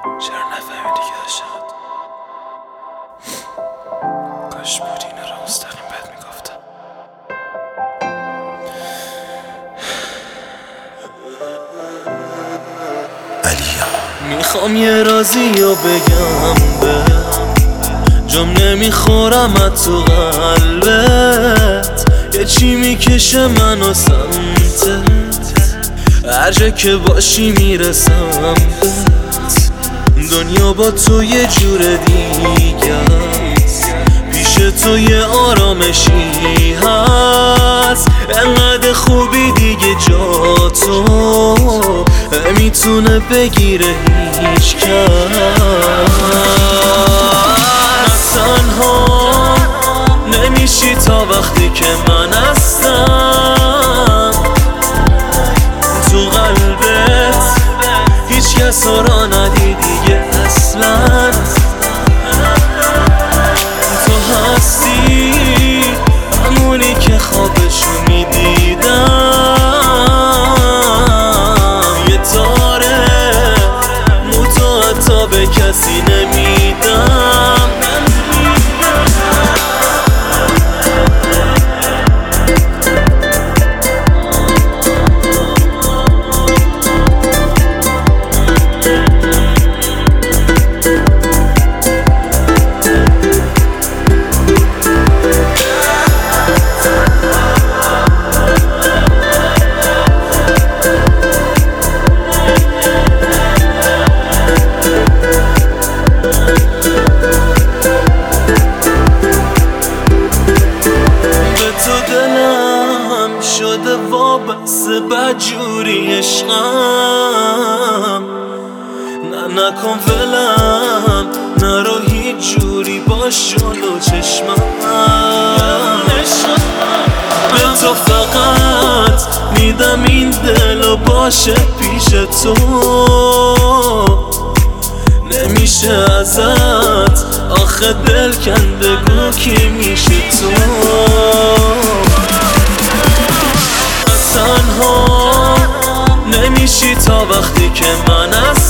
چرا نفهمیدی که عاشقت؟ کاش بودی اینا رو مستقیم بهت میگفتم. علیا میخوام یه رازی رو بگم به جام نمیخورم از تو قلبت، یه چی میکشه منو سمتت، هر جا که باشی میرسم بهت. دنیا با تو یه جور دیگه است، پیش تو یه آرامشی هست، انقدر خوبی دیگه جا تو میتونه بگیره هیچ کس. تنها نمیشی تا وقتی که من هستم، تو قلبت هیچ کس را ندیدی دیگه اصلا. تو هستی همونی که خوابشو میدیدم، یه تاره موتو حتی به کسی نمیدم. شده وابسته بدجوری عشقم، نه نکن ولم، نرو هیچ جوری باش جلو چشمم. به تو فقط میدم این دلو باشه پیش تو، نمیشه ازت آخه دل کنده گو کی میشه تو. تنها نمیشی تا وقتی که من هستم،